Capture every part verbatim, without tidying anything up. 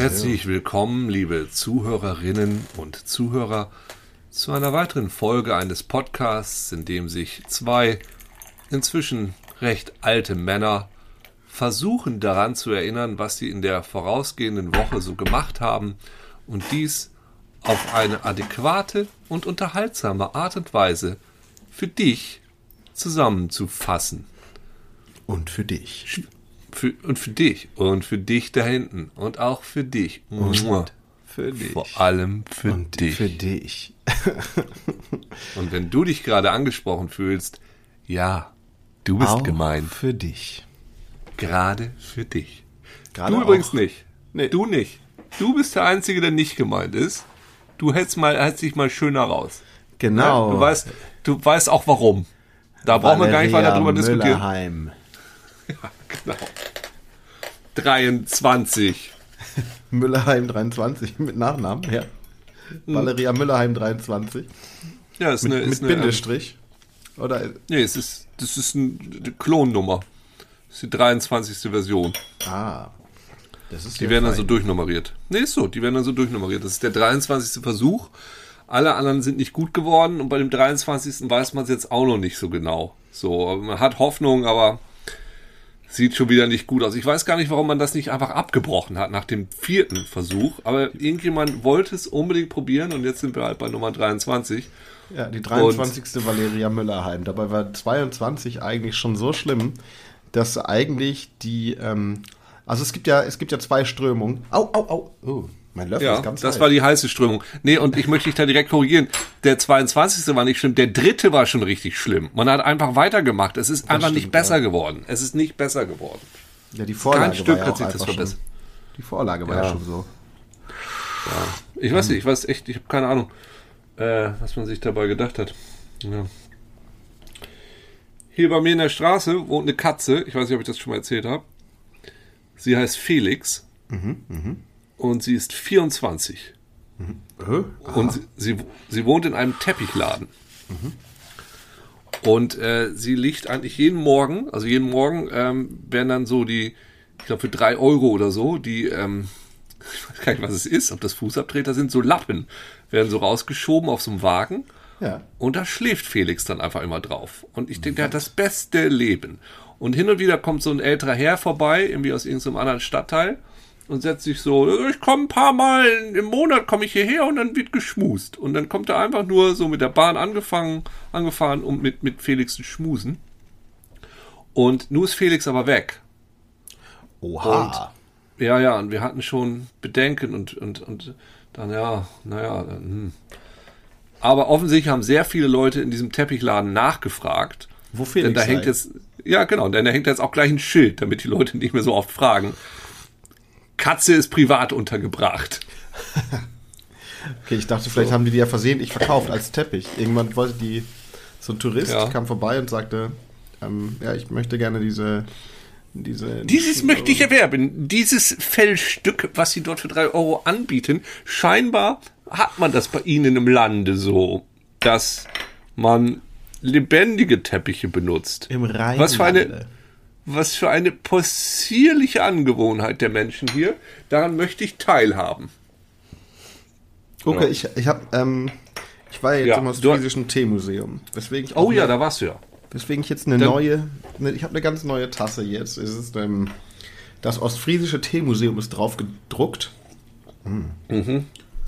Herzlich willkommen, liebe Zuhörerinnen und Zuhörer, zu einer weiteren Folge eines Podcasts, in dem sich zwei inzwischen recht alte Männer versuchen daran zu erinnern, was sie in der vorausgehenden Woche so gemacht haben und dies auf eine adäquate und unterhaltsame Art und Weise für dich zusammenzufassen. Und für dich. Für, und für dich. Und für dich da hinten. Und auch für dich. Und für dich. Vor allem für und dich. für dich. Und wenn du dich gerade angesprochen fühlst, ja, du bist auch gemeint. für dich. Gerade für dich. Gerade du übrigens auch. nicht. Nee. Du nicht. Du bist der Einzige, der nicht gemeint ist. Du hältst, mal, hältst dich mal schöner raus. Genau. Ja, du, weißt, du weißt auch warum. Da brauchen wir gar nicht weiter drüber diskutieren. Müllerheim. Ja, genau. dreiundzwanzig. Müllerheim dreiundzwanzig mit Nachnamen, ja. Valeria Müllerheim dreiundzwanzig. Ja, ist Mit, eine, mit ist eine, Bindestrich. Oder? Nee, es ist, das ist eine Klonnummer. Das ist die dreiundzwanzigste Version. Ah. Das ist Die ja werden dann fein. so durchnummeriert. Nee, ist so, die werden dann so durchnummeriert. Das ist der dreiundzwanzigste Versuch. Alle anderen sind nicht gut geworden und bei dem dreiundzwanzigsten weiß man es jetzt auch noch nicht so genau. So, man hat Hoffnung, aber sieht schon wieder nicht gut aus. Ich weiß gar nicht, warum man das nicht einfach abgebrochen hat nach dem vierten Versuch, aber irgendjemand wollte es unbedingt probieren und jetzt sind wir halt bei Nummer dreiundzwanzig. Ja, die dreiundzwanzigste Valeria Müllerheim. Dabei war zweiundzwanzig eigentlich schon so schlimm, dass eigentlich die, ähm, also es gibt ja, es gibt ja zwei Strömungen. Au, au, au. Oh, mein Löffel Ja, ist ganz das heiß. war die heiße Strömung. Nee, und ich möchte dich da direkt korrigieren. Der zweiundzwanzigste war nicht schlimm, der dritte war schon richtig schlimm. Man hat einfach weitergemacht. Es ist einfach nicht stimmt, besser ja. geworden. Es ist nicht besser geworden. Ja, die Vorlage Kein Stück war ja hat auch sich das einfach schon, verbessert. Die Vorlage war Ja. ja schon so. Ich weiß nicht, ich weiß echt, ich habe keine Ahnung, äh, was man sich dabei gedacht hat. Ja. Hier bei mir in der Straße wohnt eine Katze. Ich weiß nicht, ob ich das schon mal erzählt habe. Sie heißt Felix. Und sie ist vierundzwanzig. Äh? Und sie, sie, sie wohnt in einem Teppichladen. Und äh, sie liegt eigentlich jeden Morgen, also jeden Morgen ähm, werden dann so die, ich glaube für drei Euro oder so, die, ähm, ich weiß gar nicht, was es ist, ob das Fußabtreter sind, so Lappen, werden so rausgeschoben auf so einem Wagen. Ja. Und da schläft Felix dann einfach immer drauf. Und ich denke, der hat das beste Leben. Und hin und wieder kommt so ein älterer Herr vorbei, irgendwie aus irgendeinem anderen Stadtteil, und setzt sich so, ich komme ein paar Mal im Monat, komme ich hierher und dann wird geschmust. Und dann kommt er einfach nur so mit der Bahn angefangen, angefahren und mit, mit Felix zu schmusen. Und nun ist Felix aber weg. Oha. Ja, ja, und wir hatten schon Bedenken und, und, und dann, ja, naja, dann, hm. Aber offensichtlich haben sehr viele Leute in diesem Teppichladen nachgefragt. Wo Felix Denn da sei. hängt jetzt, ja genau, denn da hängt jetzt auch gleich ein Schild, damit die Leute nicht mehr so oft fragen. Katze ist privat untergebracht. Okay, ich dachte, vielleicht So. haben die die ja versehentlich verkauft als Teppich. Irgendwann wollte die, so ein Tourist Ja. kam vorbei und sagte, ähm, ja, ich möchte gerne diese, diese... Dieses möchte ich erwerben. Dieses Fellstück, was sie dort für drei Euro anbieten, scheinbar hat man das bei ihnen im Lande so, dass man lebendige Teppiche benutzt. Im Rheinlande. Was für eine, was für eine possierliche Angewohnheit der Menschen hier. Daran möchte ich teilhaben. Okay, Ja. ich, ich hab, ähm, ich war ja jetzt Ja, im du- Ostfriesischen Teemuseum. Weswegen ich auch Oh ja, eine- da warst du ja. Weswegen ich jetzt eine Dann- neue, ne, ich habe eine ganz neue Tasse jetzt. Es ist ähm, das Ostfriesische Teemuseum ist drauf gedruckt. Mhm.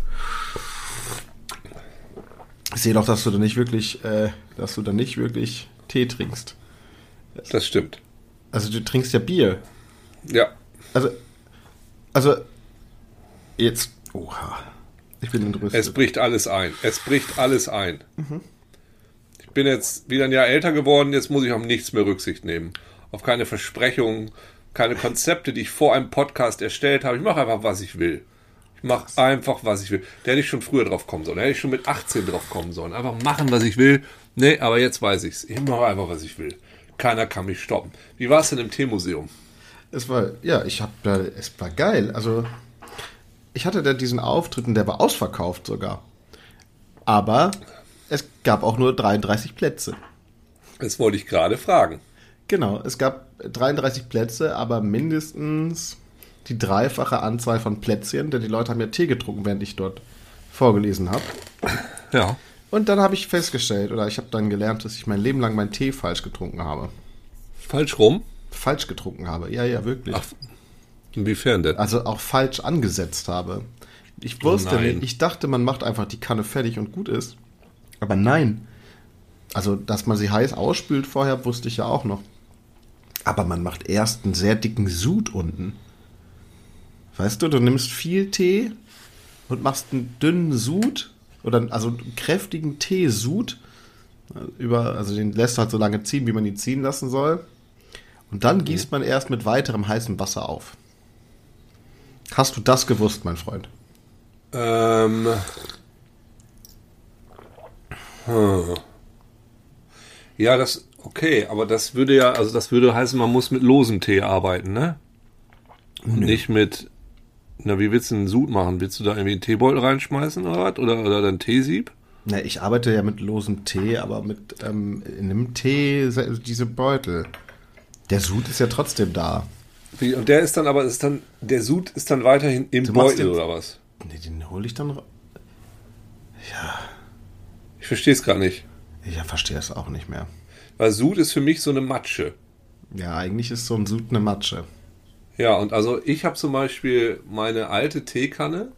Ich sehe doch, dass du da nicht wirklich, äh, dass du da nicht wirklich Tee trinkst. Das stimmt. Also du trinkst ja Bier. Ja. Also, also jetzt, oha, ich bin entrüstet. Es bricht alles ein. Es bricht alles ein. Ich bin jetzt wieder ein Jahr älter geworden, jetzt muss ich auf nichts mehr Rücksicht nehmen. Auf keine Versprechungen, keine Konzepte, die ich vor einem Podcast erstellt habe. Ich mache einfach, was ich will. Ich mache einfach, was ich will. Da hätte ich schon früher drauf kommen sollen. Da hätte ich schon mit achtzehn drauf kommen sollen. Einfach machen, was ich will. Nee, aber jetzt weiß ich's. Ich mache einfach, was ich will. Keiner kann mich stoppen. Wie war es denn im Teemuseum? Es war, ja, ich hab da, es war geil. Also, ich hatte da diesen Auftritt und der war ausverkauft sogar. Aber es gab auch nur dreiunddreißig Plätze. Das wollte ich gerade fragen. Genau, es gab dreiunddreißig Plätze, aber mindestens die dreifache Anzahl von Plätzchen, denn die Leute haben ja Tee getrunken, während ich dort vorgelesen habe. Ja. Und dann habe ich festgestellt, oder ich habe dann gelernt, dass ich mein Leben lang meinen Tee falsch getrunken habe. Falsch rum? Falsch getrunken habe, ja, ja, wirklich. Ach, inwiefern denn? Also auch falsch angesetzt habe. Ich wusste Oh nicht, ich dachte, man macht einfach die Kanne fertig und gut ist. Aber nein. Also, dass man sie heiß ausspült vorher, wusste ich ja auch noch. Aber man macht erst einen sehr dicken Sud unten. Weißt du, du nimmst viel Tee und machst einen dünnen Sud oder also einen kräftigen Teesud über, also den lässt du halt so lange ziehen, wie man ihn ziehen lassen soll. Und dann gießt man erst mit weiterem heißem Wasser auf. Hast du das gewusst, mein Freund? Ähm. Hm. Ja, das, okay, aber das würde ja, also das würde heißen, man muss mit losem Tee arbeiten, ne? Und nicht mit, na, wie willst du einen Sud machen? Willst du da irgendwie einen Teebeutel reinschmeißen oder was? Oder, oder dein Teesieb? Ne, ich arbeite ja mit losem Tee, aber mit ähm, in einem Tee, diese Beutel. Der Sud ist ja trotzdem da. Wie, und der ist dann aber, ist dann, der Sud ist dann weiterhin im Du machst Beutel den- oder was? Ne, den hole ich dann. ra- Ja, Ich verstehe es gerade nicht. ich verstehe es auch nicht mehr. Weil Sud ist für mich so eine Matsche. Ja, eigentlich ist so ein Sud eine Matsche. Ja, und also ich habe zum Beispiel meine alte Teekanne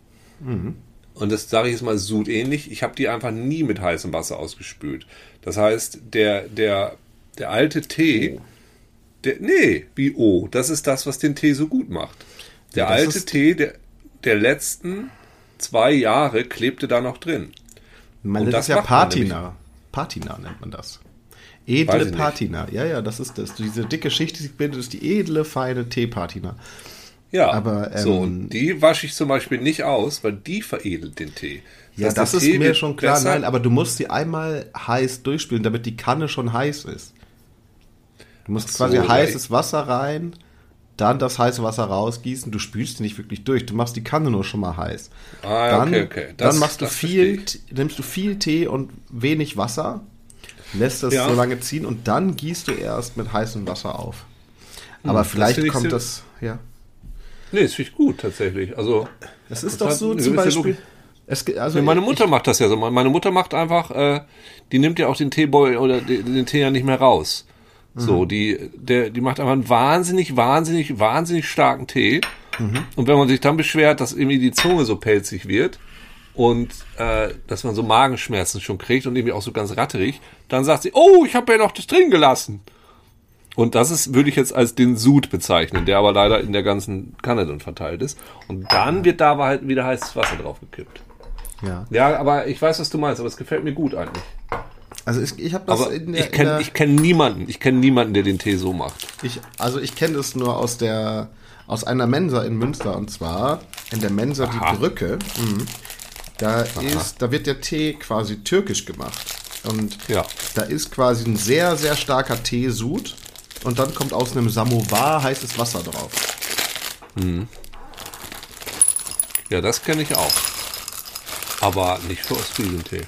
und das sage ich jetzt mal Sud ähnlich, ich habe die einfach nie mit heißem Wasser ausgespült. Das heißt, der, der, der alte Tee, der, nee, wie O, das ist das, was den Tee so gut macht. Der Ja, das alte ist- Tee der, der letzten zwei Jahre klebte da noch drin. Man, Und das, das ist ja macht man Patina. Patina nennt man das. Weiß Edle ich nicht. Patina. Ja, ja, das ist das. Diese dicke Schicht, die sich bildet, ist die edle, feine Teepatina. Ja, Aber, ähm, so, und die wasche ich zum Beispiel nicht aus, weil die veredelt den Tee. Ja, heißt, das der ist Tee mir wird schon klar. besser. Nein, aber du musst sie einmal heiß durchspülen, damit die Kanne schon heiß ist. Du musst Ach so, quasi ja, heißes Wasser rein, dann das heiße Wasser rausgießen. Du spülst sie nicht wirklich durch. Du machst die Kanne nur schon mal heiß. Ah, dann, okay, okay. Das- dann machst du das viel, verstehe nimmst du viel Tee und wenig Wasser, lässt das Ja. so lange ziehen und dann gießt du erst mit heißem Wasser auf. Aber das vielleicht finde ich kommt sehr- das, ja. Nee, das finde ich gut tatsächlich. Also Es ist Das doch hat so eine zum gewisse Beispiel. Logik. Es, ge- also nee, meine ich- Mutter macht das ja so. Meine Mutter macht einfach, äh, die nimmt ja auch den Teebeutel oder den, den Tee ja nicht mehr raus. So, die, der, die macht einfach einen wahnsinnig, wahnsinnig, wahnsinnig starken Tee. Und wenn man sich dann beschwert, dass irgendwie die Zunge so pelzig wird und äh, dass man so Magenschmerzen schon kriegt und irgendwie auch so ganz ratterig, dann sagt sie, oh, ich habe ja noch das drin gelassen. Und das ist, würde ich jetzt als den Sud bezeichnen, der aber leider in der ganzen Kanne dann verteilt ist. Und dann wird da aber halt wieder heißes Wasser drauf gekippt. ja. Ja, aber ich weiß, was du meinst, aber es gefällt mir gut eigentlich. Also ich, ich habe das Aber in der, ich in kenne der ich kenn niemanden, ich kenne niemanden, der den Tee so macht. Ich, also ich kenne das nur aus der aus einer Mensa in Münster und zwar in der Mensa Aha. die Brücke. Mhm. Da ist, da wird der Tee quasi türkisch gemacht und Ja. da ist quasi ein sehr sehr starker Teesud und dann kommt aus einem Samovar heißes Wasser drauf. Ja, das kenne ich auch. Aber nicht für Ostfriesentee.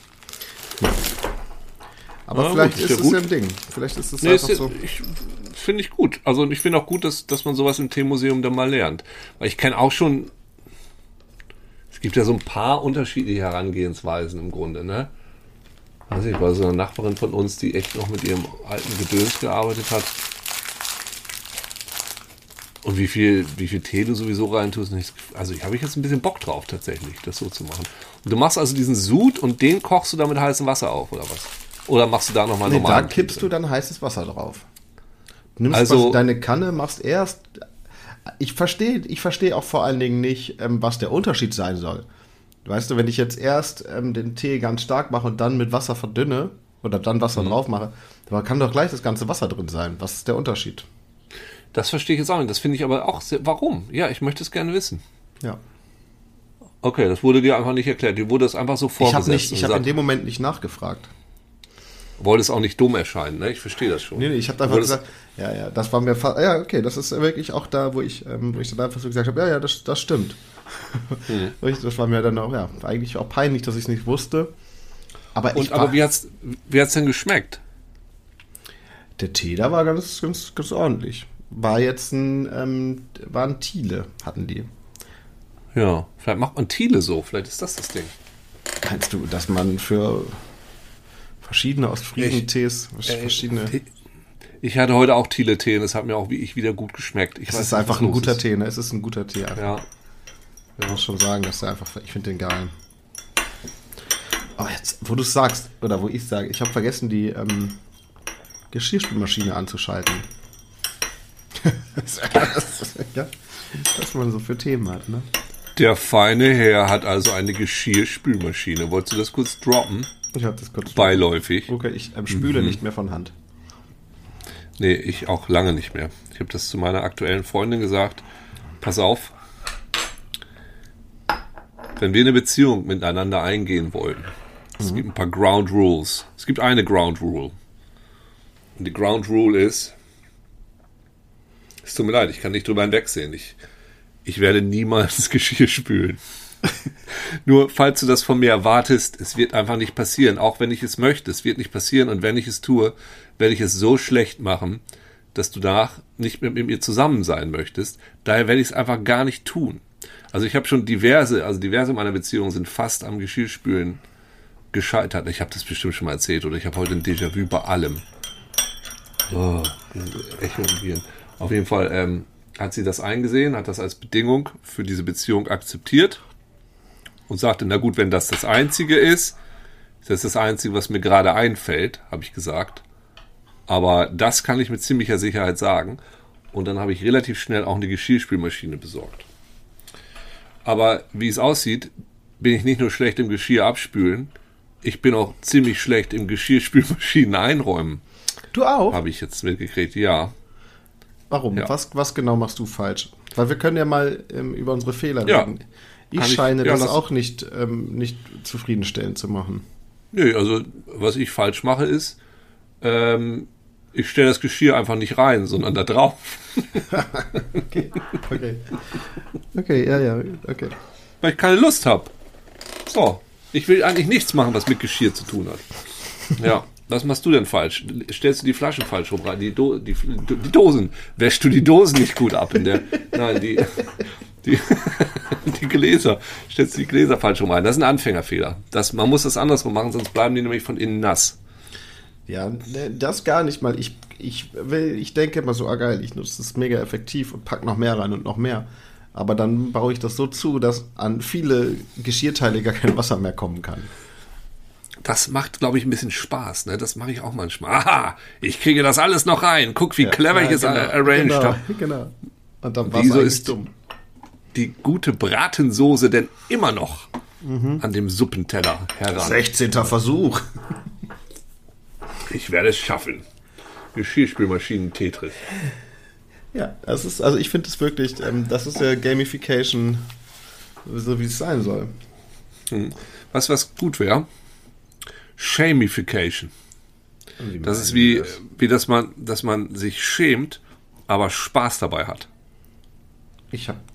Aber Ja, vielleicht gut, ist ist ja es gut. ja ein Ding. Vielleicht ist es Nee, einfach ist, so. ich finde ich gut. Also ich finde auch gut, dass, dass man sowas im Teemuseum dann mal lernt. Weil ich kenne auch schon, es gibt ja so ein paar unterschiedliche Herangehensweisen im Grunde, ne? Weiß ich, war so eine Nachbarin von uns, die echt noch mit ihrem alten Gedöns gearbeitet hat. Und wie viel, wie viel Tee du sowieso reintust. und ich- Also ich habe ich jetzt ein bisschen Bock drauf tatsächlich, das so zu machen. Und du machst also diesen Sud und den kochst du dann mit heißem Wasser auf, oder was? Oder machst du da nochmal Nee, da normalen kippst Tee du dann heißes Wasser drauf. Du nimmst Also- quasi deine Kanne, machst erst. Ich verstehe ich verstehe auch vor allen Dingen nicht, ähm, was der Unterschied sein soll. Weißt du, wenn ich jetzt erst ähm, den Tee ganz stark mache und dann mit Wasser verdünne oder dann Wasser Mhm. drauf mache, dann kann doch gleich das ganze Wasser drin sein. Was ist der Unterschied? Das verstehe ich jetzt auch nicht. Das finde ich aber auch sehr. Warum? Ja, ich möchte es gerne wissen. Ja. Okay, das wurde dir einfach nicht erklärt. Dir wurde das einfach so Ich vorgesetzt. habe nicht, ich und habe in gesagt, dem Moment nicht nachgefragt. wolltest auch nicht dumm erscheinen, ne? Ich verstehe das schon. Nee, nee, ich habe Du einfach wolltest- gesagt, ja, ja, das war mir fast, ja, okay, das ist wirklich auch da, wo ich, ähm, wo ich dann einfach so gesagt habe, ja, ja, das, das stimmt. Hm. Ich- Das war mir dann auch, ja, eigentlich auch peinlich, dass ich es nicht wusste. Aber Und ich aber war, wie hat's, wie hat's denn geschmeckt? der Tee da war ganz, ganz, ganz ordentlich. war jetzt ein, ähm, war ein Thiele, hatten die. Ja, vielleicht macht man Thiele so, vielleicht ist das das Ding. Meinst du, dass man für verschiedene Ostfriesen-Tees, verschiedene... Ich hatte heute auch Thiele-Tee und es hat mir auch wie ich wieder gut geschmeckt. Ich es weiß ist nicht, einfach was ein los guter ist. Tee, ne? Es ist ein guter Tee. Einfach. Ja. Ich muss schon sagen, dass der einfach, ich finde den geil. Oh, jetzt, wo du es sagst, oder wo ich sage, ich habe vergessen, die ähm, Geschirrspülmaschine anzuschalten. Ja, was man so für Themen hat, ne? Der feine Herr hat also eine Geschirrspülmaschine. Wolltest du das kurz droppen? Ich habe das kurz beiläufig. Okay, ich ähm, spüle mhm. nicht mehr von Hand. Nee, ich auch lange nicht mehr. Ich habe das zu meiner aktuellen Freundin gesagt. Pass auf, wenn wir eine Beziehung miteinander eingehen wollen, mhm. es gibt ein paar Ground Rules. Es gibt eine Ground Rule. Und die Ground Rule ist, es tut mir leid, ich kann nicht drüber hinwegsehen. Ich, ich werde niemals das Geschirr spülen. Nur, falls du das von mir erwartest, es wird einfach nicht passieren. Auch wenn ich es möchte, es wird nicht passieren. Und wenn ich es tue, werde ich es so schlecht machen, dass du danach nicht mehr mit mir zusammen sein möchtest. Daher werde ich es einfach gar nicht tun. Also ich habe schon diverse, also diverse meiner Beziehungen sind fast am Geschirrspülen gescheitert. Ich habe das bestimmt schon mal erzählt oder ich habe heute ein Déjà-vu bei allem. Oh, Echo im Gehirn. Auf jeden Fall ähm, hat sie das eingesehen, hat das als Bedingung für diese Beziehung akzeptiert und sagte, na gut, wenn das das Einzige ist, das ist das Einzige, was mir gerade einfällt, habe ich gesagt. Aber das kann ich mit ziemlicher Sicherheit sagen. Und dann habe ich relativ schnell auch eine Geschirrspülmaschine besorgt. Aber wie es aussieht, bin ich nicht nur schlecht im Geschirr abspülen, ich bin auch ziemlich schlecht im Geschirrspülmaschinen einräumen. Du auch? Habe ich jetzt mitgekriegt, ja. Warum? Ja. Was, was genau machst du falsch? Weil wir können ja mal ähm, über unsere Fehler ja. reden. Ich Kann scheine ich, ja, das, das auch nicht, ähm, nicht zufriedenstellend zu machen. Nö, also was ich falsch mache ist, ähm, ich stelle das Geschirr einfach nicht rein, sondern da drauf. okay, okay. Okay, ja, ja, okay. Weil ich keine Lust habe. So, ich will eigentlich nichts machen, was mit Geschirr zu tun hat. Ja, was machst du denn falsch? Stellst du die Flaschen falsch rum rein? Die, Do- die, die Dosen. Wäschst du die Dosen nicht gut ab in der... Nein, die... Die, die Gläser, stellst du die Gläser falsch rum rein. Das ist ein Anfängerfehler. Das, man muss das andersrum machen, sonst bleiben die nämlich von innen nass. Ja, das gar nicht mal. Ich, ich, will, ich denke immer so, ah geil, ich nutze das mega effektiv und pack noch mehr rein und noch mehr. Aber dann baue ich das so zu, dass an viele Geschirrteile gar kein Wasser mehr kommen kann. Das macht, glaube ich, ein bisschen Spaß. Ne? Das mache ich auch manchmal. Aha, ich kriege das alles noch rein. Guck, wie ja, clever ja, ich es genau, arranged genau, habe. Genau. Und dann war Wieso es ist dumm. Die gute Bratensoße denn immer noch mhm. an dem Suppenteller heran? sechzehnter Versuch. Ich werde es schaffen. Geschirrspülmaschinen-Tetris. Ja, das ist, also ich finde es wirklich, ähm, das ist ja Gamification, so wie es sein soll. Hm. Was, was gut wäre? Shamification. Das ist wie, das? wie dass man, dass man sich schämt, aber Spaß dabei hat. Ich habe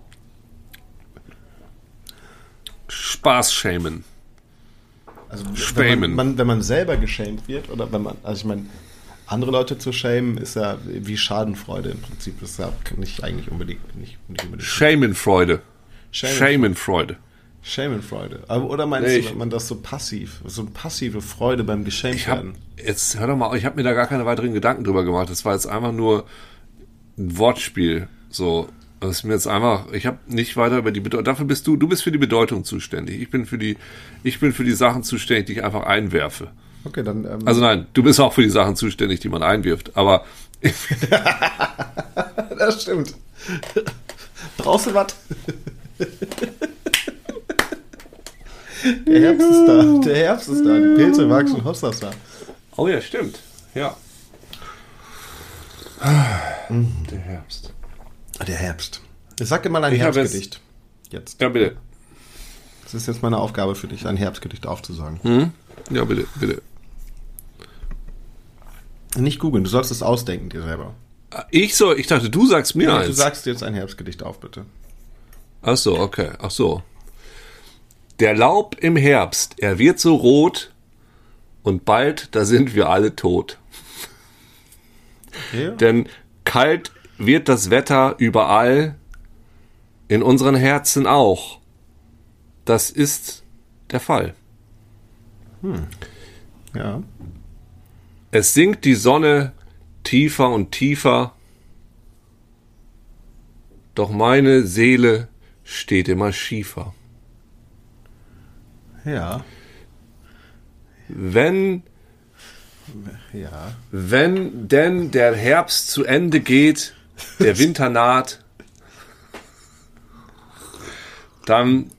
Spaß schämen. Also wenn man, man, wenn man selber geschämt wird, oder wenn man, also ich meine, andere Leute zu schämen, ist ja wie Schadenfreude im Prinzip. Das ist ja nicht eigentlich unbedingt. Nicht, nicht unbedingt Schämenfreude. Schämenfreude. Schämenfreude. Oder meinst nee, du, wenn man das so passiv, so eine passive Freude beim Geschämt werden? Jetzt hör doch mal, ich habe mir da gar keine weiteren Gedanken drüber gemacht. Das war jetzt einfach nur ein Wortspiel. So. Das ist mir jetzt einfach, ich habe nicht weiter über die Bedeutung, dafür bist du, du bist für die Bedeutung zuständig. Ich bin für die, ich bin für die Sachen zuständig, die ich einfach einwerfe. Okay, dann. Ähm also nein, du bist auch für die Sachen zuständig, die man einwirft, aber. Das stimmt. Brauchst du was? Der Herbst ist da, der Herbst ist da, die Pilze wachsen, Hossas da. Oh ja, stimmt, ja. Der Herbst. Der Herbst. Sag dir mal ein ich Herbstgedicht. Jetzt. Ja, bitte. Das ist jetzt meine Aufgabe für dich, ein Herbstgedicht aufzusagen. Hm? Ja, bitte, bitte. Nicht googeln, du sollst es ausdenken dir selber. Ich soll, ich dachte, du sagst mir ja, eins. Du sagst jetzt ein Herbstgedicht auf, bitte. Ach so, okay, ach so. Der Laub im Herbst, er wird so rot und bald, da sind wir alle tot. Okay. Denn kalt wird das Wetter überall, in unseren Herzen auch. Das ist der Fall. Hm. Ja. Es sinkt die Sonne tiefer und tiefer, doch meine Seele steht immer schiefer. Ja. Wenn, ja. wenn denn der Herbst zu Ende geht, der Winter naht, dann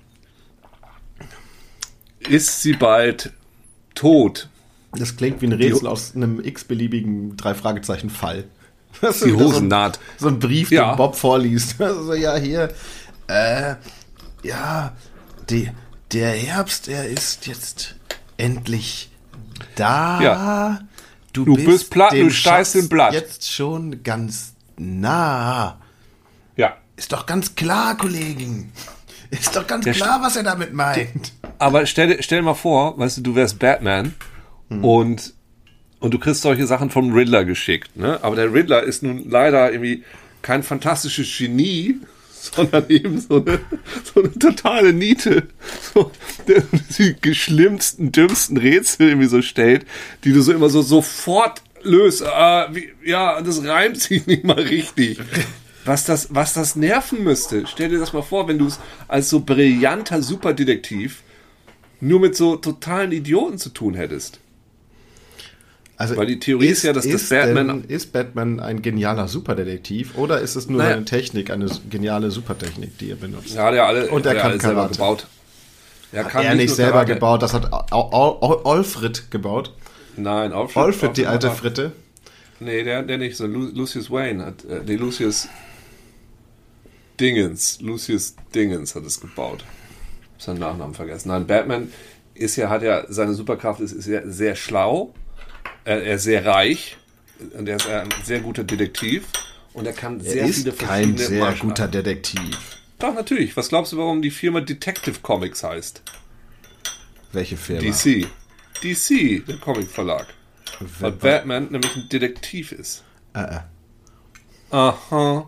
ist sie bald tot. Das klingt wie ein Rätsel aus einem x-beliebigen Drei-Fragezeichen-Fall. Die Hosennaht. So ein Brief, ja. den Bob vorliest. Also, ja, hier, äh, ja, die, der Herbst, er ist jetzt endlich da. Ja. Du, du bist, bist platt, dem du steißt im Blatt. Jetzt schon ganz nah. Ja. Ist doch ganz klar, Kollegen. Ist doch ganz der klar, was er damit meint. Aber stell, stell dir mal vor, weißt du, du wärst Batman hm. und, und du kriegst solche Sachen vom Riddler geschickt, ne? Aber der Riddler ist nun leider irgendwie kein fantastisches Genie, sondern eben so eine, so eine totale Niete, so, der die schlimmsten, dümmsten Rätsel irgendwie so stellt, die du so immer so sofort löst. Äh, wie, ja, das reimt sich nicht mal richtig. Was das, was das nerven müsste. Stell dir das mal vor, wenn du es als so brillanter Superdetektiv nur mit so totalen Idioten zu tun hättest. Also weil die Theorie ist, ist ja, dass ist das Batman... Denn, ist Batman ein genialer Superdetektiv oder ist es nur naja. eine Technik, eine geniale Supertechnik, die er benutzt? Ja, der alle, und er der kann alle selber gebaut. Er hat er nicht, nicht selber Karate. gebaut, das hat Alfred gebaut. Nein, Alfred. Alfred, die alte Fritte. Nee, der, der nicht. So Lucius Wayne hat, äh, nee, Lucius Dingens, Lucius Dingens hat es gebaut. Ich hab seinen Nachnamen vergessen. Nein, Batman ist ja, hat ja, seine Superkraft ist, ist ja sehr schlau, er, er ist sehr reich und er ist ein sehr guter Detektiv und er kann sehr er ist viele verschiedene kein sehr Marschen guter Detektiv. Doch, natürlich. Was glaubst du, warum die Firma Detective Comics heißt? Welche Firma? D C. D C, der Comicverlag. Weil Batman nämlich ein Detektiv ist. Äh, äh. Aha.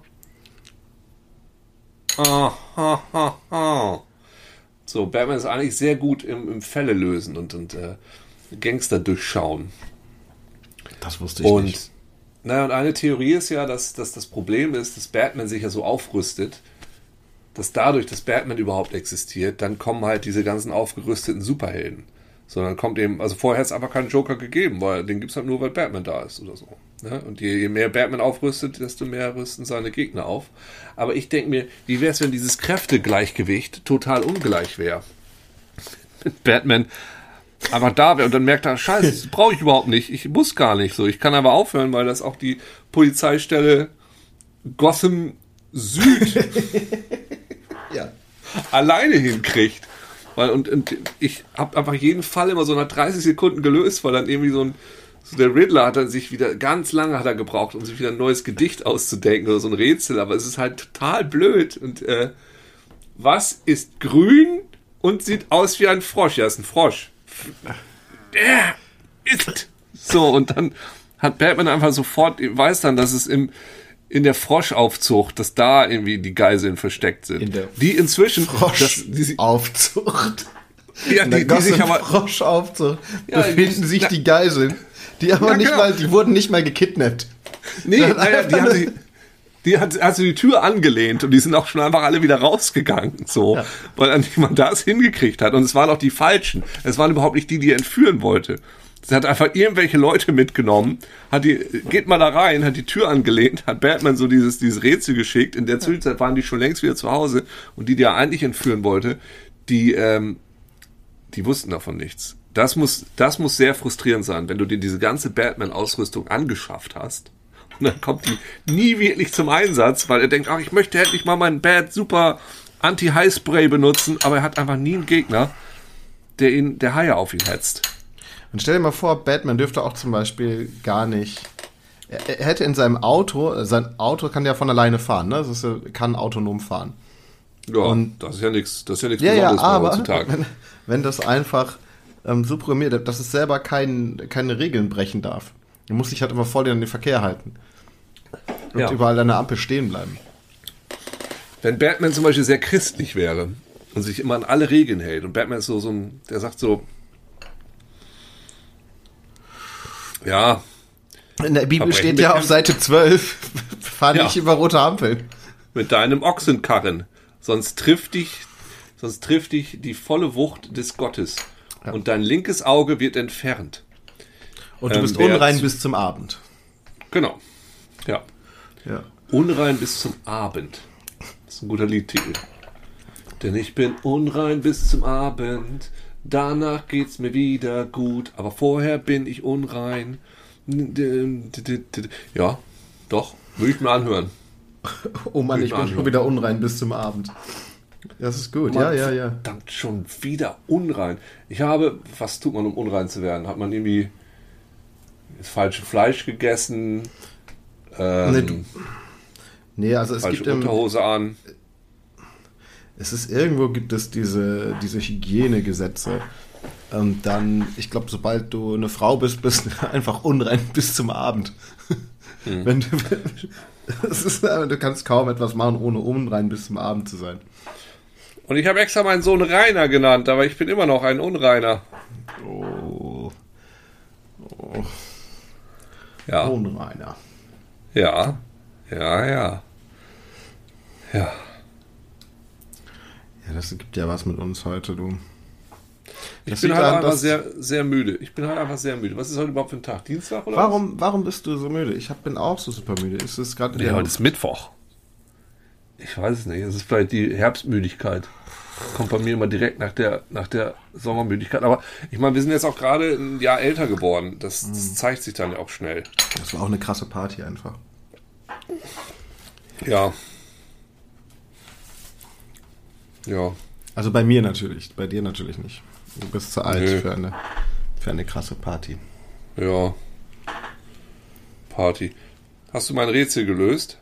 Aha, aha. So, Batman ist eigentlich sehr gut im, im Fälle lösen und, und äh, Gangster durchschauen. Das wusste ich und, nicht. Naja, und eine Theorie ist ja, dass, dass das Problem ist, dass Batman sich ja so aufrüstet, dass dadurch, dass Batman überhaupt existiert, dann kommen halt diese ganzen aufgerüsteten Superhelden. Sondern kommt eben, also vorher hat es einfach keinen Joker gegeben, weil den gibt es halt nur, weil Batman da ist oder so. Ne? Und je, je mehr Batman aufrüstet, desto mehr rüsten seine Gegner auf. Aber ich denke mir, wie wäre es, wenn dieses Kräftegleichgewicht total ungleich wäre? Batman einfach da wäre und dann merkt er, scheiße, das brauche ich überhaupt nicht, ich muss gar nicht so. Ich kann aber aufhören, weil das auch die Polizeistelle Gotham Süd ja. alleine hinkriegt. Weil, und, und ich habe einfach jeden Fall immer so nach dreißig Sekunden gelöst, weil dann irgendwie so ein, so der Riddler hat dann sich wieder, ganz lange hat er gebraucht, um sich wieder ein neues Gedicht auszudenken oder so ein Rätsel, aber es ist halt total blöd. Und äh, was ist grün und sieht aus wie ein Frosch? Ja, ist ein Frosch. Der ist. So, und dann hat Batman einfach sofort, weiß dann, dass es im in der Froschaufzucht, dass da irgendwie die Geiseln versteckt sind. In der die inzwischen Froschaufzucht. Ja, die, die sich aber Froschaufzucht ja, befinden die, sich na, die Geiseln, die aber ja, nicht genau. mal, die wurden nicht mal gekidnappt. Nee, naja, die haben sich, die hat also die Tür angelehnt und die sind auch schon einfach alle wieder rausgegangen, so, ja. Weil eigentlich man das hingekriegt hat und es waren auch die Falschen. Es waren überhaupt nicht die, die er entführen wollte. Sie hat einfach irgendwelche Leute mitgenommen, hat die, geht mal da rein, hat die Tür angelehnt, hat Batman so dieses, dieses Rätsel geschickt. In der Zwischenzeit waren die schon längst wieder zu Hause und die, die er eigentlich entführen wollte, die, ähm, die wussten davon nichts. Das muss, das muss sehr frustrierend sein, wenn du dir diese ganze Batman-Ausrüstung angeschafft hast und dann kommt die nie wirklich zum Einsatz, weil er denkt, ach, ich möchte endlich mal meinen Bat super Anti-High-Spray benutzen, aber er hat einfach nie einen Gegner, der ihn, der Haie auf ihn hetzt. Und stell dir mal vor, Batman dürfte auch zum Beispiel gar nicht. Er, er hätte in seinem Auto, sein Auto kann ja von alleine fahren, ne? Das ist, kann autonom fahren. Ja, und das ist ja nichts, das ist ja nichts ja, Besonderes ja, aber heutzutage. Wenn, wenn das einfach ähm, so programmiert, dass es selber kein, keine Regeln brechen darf. Du musst dich halt immer voll in den Verkehr halten. und ja. überall an der Ampel stehen bleiben. Wenn Batman zum Beispiel sehr christlich wäre und sich immer an alle Regeln hält und Batman ist so, so ein, der sagt so, ja. In der Bibel Verbrechen steht ja auf Seite zwölf, fahr Ja. nicht über rote Ampeln. Mit deinem Ochsenkarren, sonst trifft dich, sonst trifft dich die volle Wucht des Gottes Ja. und dein linkes Auge wird entfernt. Und du Ähm, bist wer unrein zu- bis zum Abend. Genau. Ja. Ja. Unrein bis zum Abend. Das ist ein guter Liedtitel. Denn ich bin unrein bis zum Abend, danach geht's mir wieder gut, aber vorher bin ich unrein. Ja, doch, würde ich mir anhören. Oh Mann, ich bin schon wieder unrein bis zum Abend. Das ist gut, ja, Mann, ja, ja. Verdammt, schon wieder unrein. Ich habe, was tut man, um unrein zu werden? Hat man irgendwie das falsche Fleisch gegessen? Ähm, Nee, du- Nee, also es falsche gibt im, Unterhose an? es ist irgendwo gibt es diese, diese Hygienegesetze. Und dann, ich glaube, sobald du eine Frau bist, bist du einfach unrein bis zum Abend. Hm. Wenn du, das ist, du kannst kaum etwas machen, ohne unrein bis zum Abend zu sein. Und ich habe extra meinen Sohn Rainer genannt, aber ich bin immer noch ein Unreiner. Oh. Oh. Ja, Unreiner. ja, ja, ja. Ja. Ja, das gibt ja was mit uns heute, du. Ich Das bin liegt halt daran, einfach dass- sehr, sehr müde. Ich bin halt einfach sehr müde. Was ist heute überhaupt für ein Tag? Dienstag oder Warum, warum bist du so müde? Ich hab, bin auch so super müde. Ist es gerade was? Nee, heute ist Mittwoch. Ich weiß es nicht. Es ist vielleicht die Herbstmüdigkeit. Kommt bei mir immer direkt nach der, nach der Sommermüdigkeit. Aber ich meine, wir sind jetzt auch gerade ein Jahr älter geworden. Das, das zeigt sich dann ja auch schnell. Das war auch eine krasse Party einfach. Ja. Ja. Also bei mir natürlich, bei dir natürlich nicht. Du bist zu alt Nö. für eine, für eine krasse Party. Ja. Party. Hast du mein Rätsel gelöst?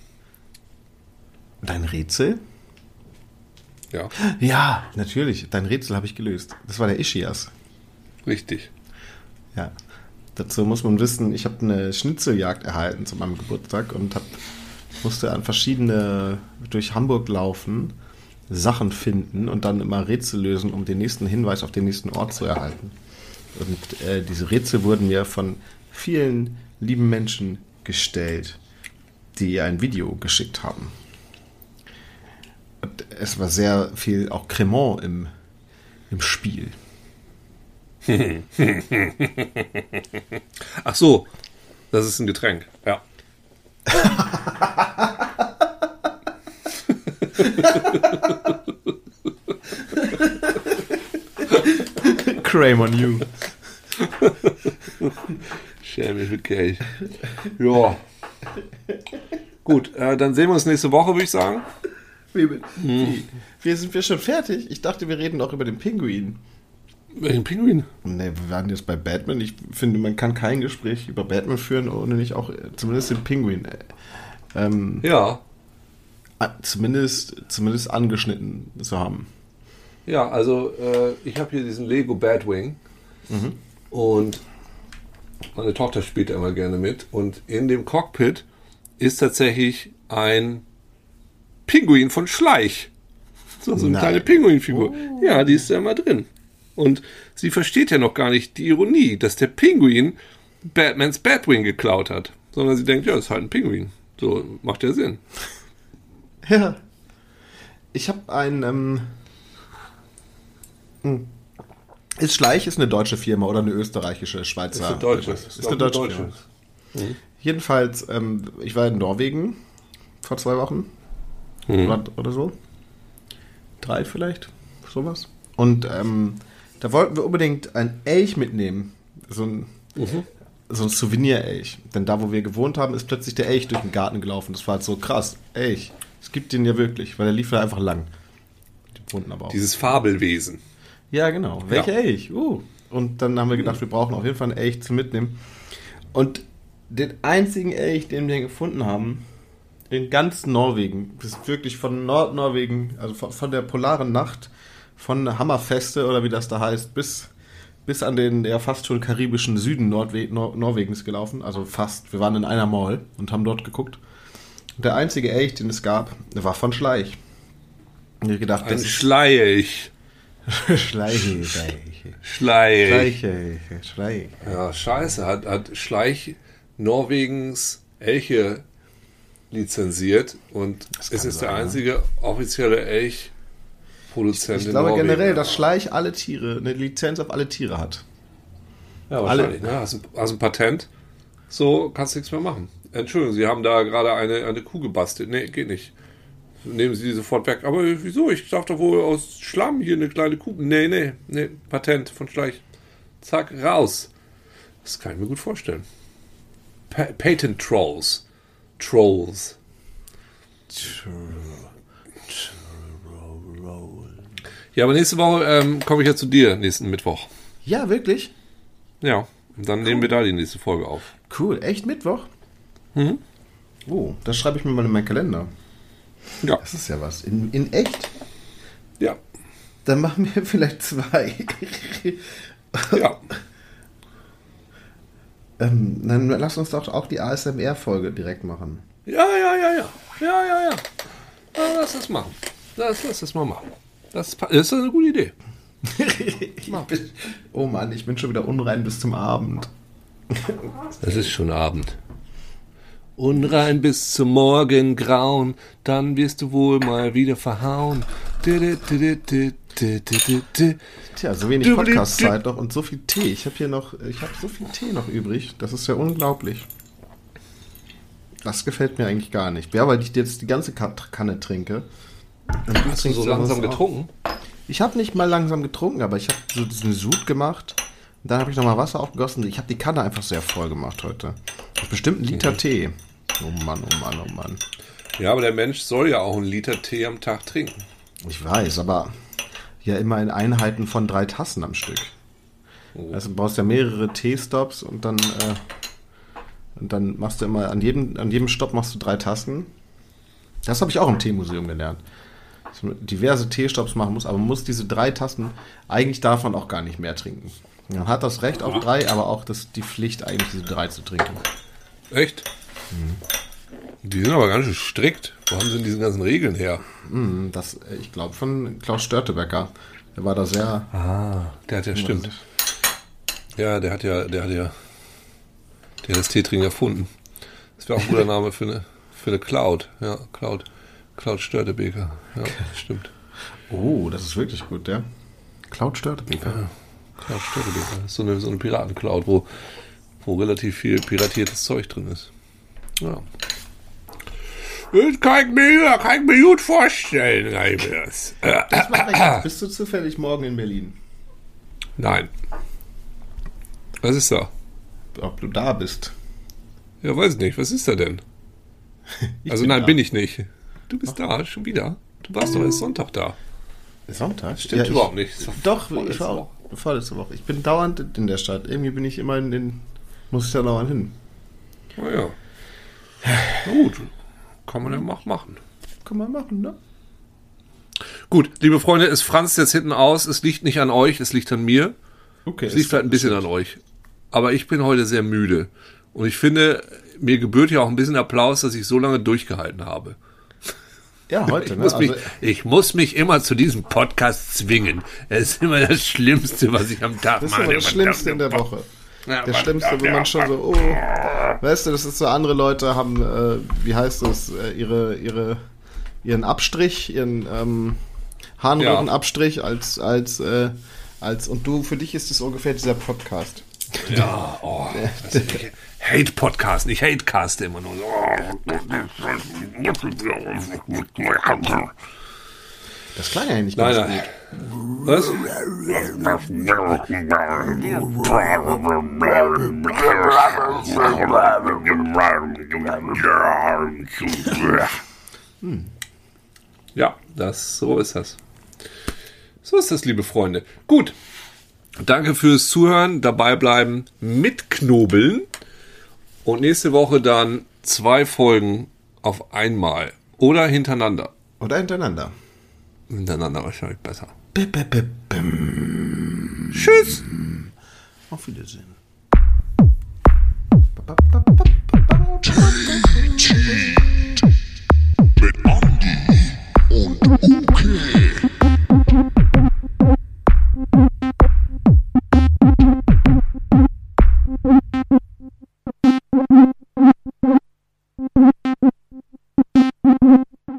Dein Rätsel? Ja. Ja, natürlich. Dein Rätsel habe ich gelöst. Das war der Ischias. Richtig. Ja. Dazu muss man wissen, ich habe eine Schnitzeljagd erhalten zu meinem Geburtstag und hab, musste an verschiedene, durch Hamburg laufen, Sachen finden und dann immer Rätsel lösen, um den nächsten Hinweis auf den nächsten Ort zu erhalten. Und äh, diese Rätsel wurden mir von vielen lieben Menschen gestellt, die ein Video geschickt haben. Und es war sehr viel auch Cremant im, im Spiel. Ach so. Das ist ein Getränk. Ja. Crame on you. Schäme mich mit Geld. Ja. Gut, äh, dann sehen wir uns nächste Woche, würde ich sagen. Wie, wie, wie sind wir schon fertig? Ich dachte, wir reden noch über den Pinguin. Welchen Pinguin? Ne, wir waren jetzt bei Batman. Ich finde, man kann kein Gespräch über Batman führen, ohne nicht auch äh, zumindest den Pinguin äh, ähm, Ja. a- zumindest, zumindest angeschnitten zu haben. Ja, also äh, ich habe hier diesen Lego Batwing und meine Tochter spielt da immer gerne mit und in dem Cockpit ist tatsächlich ein Pinguin von Schleich. So, so eine Nein. kleine Pinguinfigur. Ja, die ist da immer drin. Und sie versteht ja noch gar nicht die Ironie, dass der Pinguin Batmans Batwing geklaut hat. Sondern sie denkt, ja, das ist halt ein Pinguin. So, macht ja Sinn. Ja. Ich habe ein. Ähm, hm. ist Schleich ist eine deutsche Firma oder eine österreichische, Schweizer? Ist eine deutsche. Ist eine deutsche. Firma. Jedenfalls, ähm, ich war in Norwegen vor zwei Wochen oder, oder so. Drei vielleicht, sowas. Und ähm, da wollten wir unbedingt ein Elch mitnehmen. So ein, so ein Souvenir-Elch. Denn da, wo wir gewohnt haben, ist plötzlich der Elch durch den Garten gelaufen. Das war halt so krass. Elch. Es gibt den ja wirklich, weil der lief da einfach lang. Die wohnten aber auch. Dieses Fabelwesen. Ja, genau. Welcher Ja. Elch? Uh. Und dann haben wir gedacht, wir brauchen auf jeden Fall einen Elch zum Mitnehmen. Und den einzigen Elch, den wir gefunden haben, in ganz Norwegen, das ist wirklich von Nordnorwegen, also von, von der polaren Nacht, von Hammerfeste oder wie das da heißt, bis, bis an den ja fast schon karibischen Süden Nordwe Nor Norwegens gelaufen. Also fast. Wir waren in einer Mall und haben dort geguckt. Der einzige Elch, den es gab, war von Schleich. Und ich gedacht, Ein das Schleich. Schleich. Schleich. Schleich. Schleich. Ja, scheiße. Hat, hat Schleich Norwegens Elche lizenziert und es ist sein, der ne? einzige offizielle Elchproduzent Ich in glaube Norwegen. generell, dass Schleich alle Tiere, eine Lizenz auf alle Tiere hat. Ja, wahrscheinlich. Ne? Hast, ein, hast ein Patent, so kannst du nichts mehr machen. Entschuldigung, Sie haben da gerade eine, eine Kuh gebastelt. Nee, geht nicht. Nehmen Sie die sofort weg. Aber wieso? Ich darf doch wohl aus Schlamm hier eine kleine Kuh. Nee, nee, nee. Patent von Schleich. Zack, raus. Das kann ich mir gut vorstellen. Pa Patent Trolls. Trolls. Ja, aber nächste Woche ähm, komme ich ja zu dir, nächsten Mittwoch. Ja, wirklich? Ja, und dann cool. Nehmen wir da die nächste Folge auf. Cool, echt Mittwoch? Mhm. Oh, das schreibe ich mir mal in meinen Kalender. Ja. Das ist ja was. In, in echt? Ja. Dann machen wir vielleicht zwei. Ja. ähm, dann lass uns doch auch die A S M R-Folge direkt machen. Ja, ja, ja, ja. Ja, ja, ja. ja lass das machen. Lass, lass das mal machen. Das, das ist eine gute Idee. bin, oh Mann, ich bin schon wieder unrein bis zum Abend. Es ist schon Abend. Unrein bis zum Morgengrauen, dann wirst du wohl mal wieder verhauen. Tja, so wenig Podcast-Zeit noch und so viel Tee. Ich habe hier noch, ich habe so viel Tee noch übrig. Das ist ja unglaublich. Das gefällt mir eigentlich gar nicht. Ja, weil ich jetzt die ganze Kanne trinke. Und hast du so langsam getrunken? Ich habe nicht mal langsam getrunken, aber ich habe so diesen Sud gemacht. Dann habe ich nochmal Wasser aufgegossen. Ich habe die Kanne einfach sehr voll gemacht heute. Bestimmt ein Liter mhm. Tee. Oh Mann, oh Mann, oh Mann. Ja, aber der Mensch soll ja auch einen Liter Tee am Tag trinken. Ich weiß, aber ja immer in Einheiten von drei Tassen am Stück. Oh. Also du brauchst ja mehrere Teestops und dann äh, und dann machst du immer, an jedem, an jedem Stopp machst du drei Tassen. Das habe ich auch im Teemuseum gelernt. Dass man diverse Teestops machen muss, aber man muss diese drei Tassen, eigentlich darf man auch gar nicht mehr trinken. Man hat das Recht auf drei, aber auch das, die Pflicht, eigentlich diese drei zu trinken. Echt? Mhm. Die sind aber ganz schön strikt. Wo haben sie denn diese ganzen Regeln her? Mhm, das, ich glaube von Klaus Störtebeker. Der war da sehr... Ah, der hat ja, stimmt. Ja, der hat ja, der hat ja, der hat das Teetrinken erfunden. Das wäre auch ein guter Name für eine, für eine Cloud. Ja, Cloud. Cloud Störtebeker. Ja, stimmt. Oh, das ist wirklich gut, ja. Cloud Störtebeker. Ja, Cloud Störtebeker. Das ist so eine, so eine Piraten-Cloud, wo, wo relativ viel piratiertes Zeug drin ist. Ja. Das kann ich mir, kann ich mir gut vorstellen, Reibers. Bist du zufällig morgen in Berlin? Nein. Was ist da? Ob du da bist? Ja, weiß nicht. Was ist da denn? Also nein, da. bin ich nicht. Du bist Ach. da, schon wieder. Du warst doch erst Sonntag da. Sonntag? Stimmt ja, überhaupt nicht. Doch, ich war auch vorletzte Woche. Ich bin dauernd in der Stadt. Irgendwie bin ich immer in den... Muss ich da dauernd hin. Na ja. Na gut. Kann man ja auch machen. Kann man machen, ne? Gut, liebe Freunde, es franzt jetzt hinten aus. Es liegt nicht an euch, es liegt an mir. Okay. Es liegt vielleicht ein bisschen an euch. Aber ich bin heute sehr müde. Und ich finde, mir gebührt ja auch ein bisschen Applaus, dass ich so lange durchgehalten habe. Ja, heute, ich ne? Muss also, mich, ich muss mich immer zu diesem Podcast zwingen. Es ist immer das Schlimmste, was ich am Tag mache. Das ist immer das Schlimmste in der Woche. Ja, der Schlimmste, wenn man schon so, oh, weißt du, das ist so, andere Leute haben, äh, wie heißt das, äh, ihre, ihre, ihren Abstrich, ihren ähm, Harnröhrenabstrich ja. als, als, äh, als, und du, für dich ist es ungefähr dieser Podcast. Ja, oh, Hate-Podcast, nicht Hate-Cast immer nur. Das klang ja nicht nein, ganz nein. Gut. Was? Hm. Ja, das, so ist das. So ist das, liebe Freunde. Gut. Danke fürs Zuhören, dabei bleiben, mitknobeln und nächste Woche dann zwei Folgen auf einmal oder hintereinander. Oder hintereinander. Hintereinander wahrscheinlich besser. B -b -b Tschüss. Auf Wiedersehen.